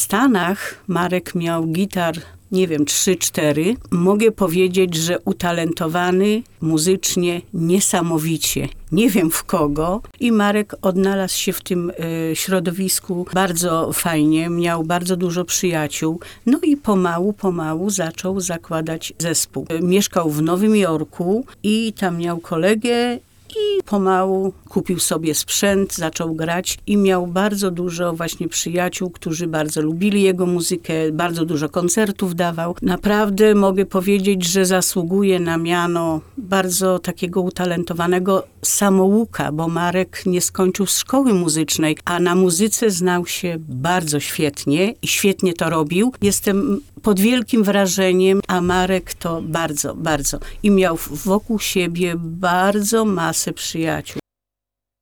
Stanach Marek miał gitar, nie wiem, 3-4. Mogę powiedzieć, że utalentowany muzycznie niesamowicie. Nie wiem w kogo. I Marek odnalazł się w tym środowisku bardzo fajnie. Miał bardzo dużo przyjaciół. No i pomału zaczął zakładać zespół. Mieszkał w Nowym Jorku i tam miał kolegę. I pomału kupił sobie sprzęt, zaczął grać i miał bardzo dużo właśnie przyjaciół, którzy bardzo lubili jego muzykę, bardzo dużo koncertów dawał. Naprawdę mogę powiedzieć, że zasługuje na miano bardzo takiego utalentowanego samouka, bo Marek nie skończył szkoły muzycznej, a na muzyce znał się bardzo świetnie i świetnie to robił. Jestem pod wielkim wrażeniem, a Marek to bardzo. I miał wokół siebie bardzo masę przyjaciół.